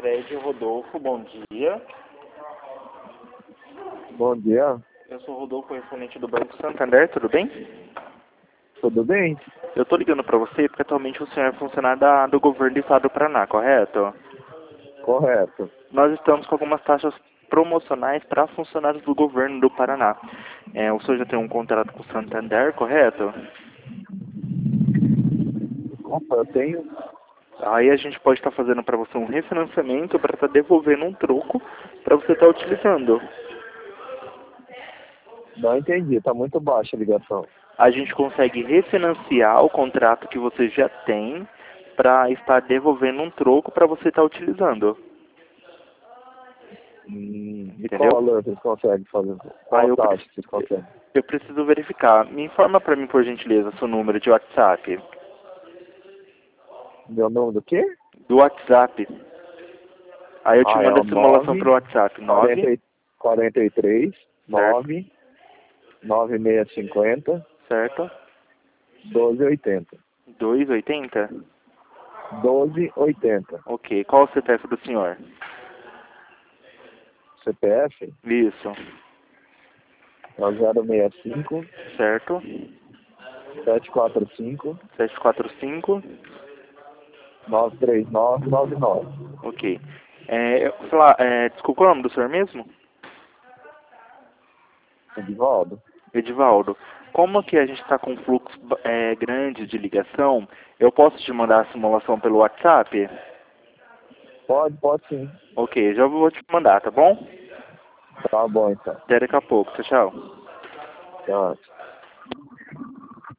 Sicredi, Rodolfo, bom dia. Bom dia, Eu sou o Rodolfo, correspondente do Banco Santander, tudo bem? tudo bem? Eu estou ligando para você porque atualmente o senhor é funcionário do governo do estado do Paraná, correto? Correto. Nós estamos com algumas taxas promocionais para funcionários do governo do Paraná. O senhor já tem um contrato com o Santander, correto? Opa, eu tenho. Aí a gente pode estar fazendo para você um refinanciamento para estar devolvendo um troco para você estar utilizando. Não entendi, tá muito baixa a ligação. A gente consegue refinanciar o contrato que você já tem para estar devolvendo um troco para você estar utilizando. E qual Entendeu? valor vocês conseguem fazer? Ah, Qual a taxa vocês conseguem? eu preciso verificar. Me informa para mim, por gentileza, seu número de WhatsApp. Meu nome do quê? Do WhatsApp. Aí eu te É mando o a simulação pro WhatsApp. 43 certo? 9 9650 Certo? 1280. 280? 1280. Ok. Qual o CPF do senhor? CPF Isso. é o 065 Certo? 745 745? 93999. Ok. Desculpa o nome do senhor mesmo? Edivaldo? Edivaldo. Como que a gente está com um fluxo grande de ligação, eu posso te mandar a simulação pelo WhatsApp? Pode sim. Ok, já vou te mandar, tá bom? Tá bom então. Até daqui a pouco. Tchau, tchau. Tchau.